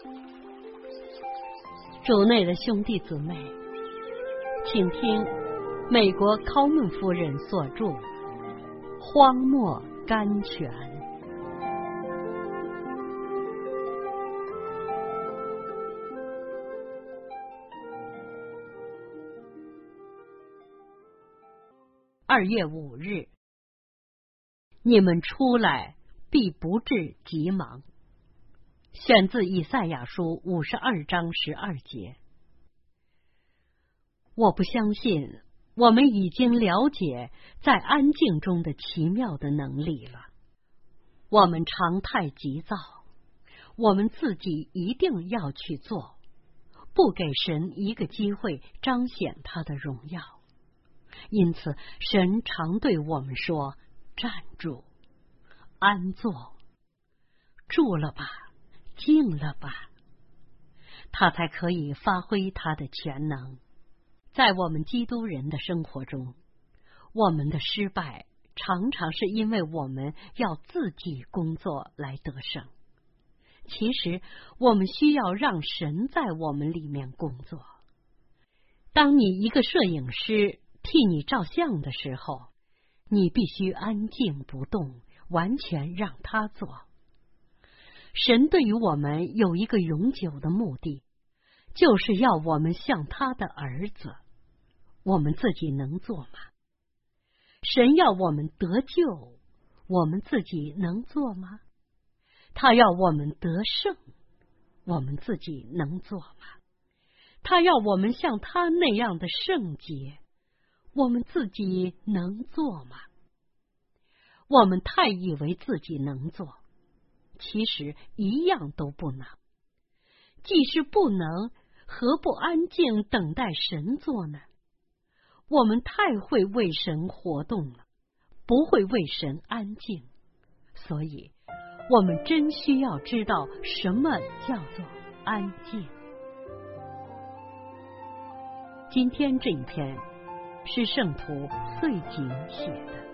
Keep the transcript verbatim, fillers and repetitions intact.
主内的兄弟姊妹，请听美国考门夫人所著《荒漠甘泉》。二月五日，你们出来必不至急忙。选自以赛亚书五十二章十二节。我不相信我们已经了解在安静中的奇妙的能力了。我们常态急躁，我们自己一定要去做，不给神一个机会彰显他的荣耀。因此，神常对我们说：站住，安坐，住了吧，静了吧，他才可以发挥他的全能。在我们基督人的生活中，我们的失败常常是因为我们要自己工作来得胜。其实，我们需要让神在我们里面工作。当你一个摄影师替你照相的时候，你必须安静不动，完全让他做。神对于我们有一个永久的目的，就是要我们像他的儿子。我们自己能做吗？神要我们得救，我们自己能做吗？他要我们得胜，我们自己能做吗？他要我们像他那样的圣洁，我们自己能做吗？我们太以为自己能做，其实一样都不能。既是不能，何不安静等待神做呢？我们太会为神活动了，不会为神安静。所以，我们真需要知道什么叫做安静。今天这一篇是圣徒穗景写的。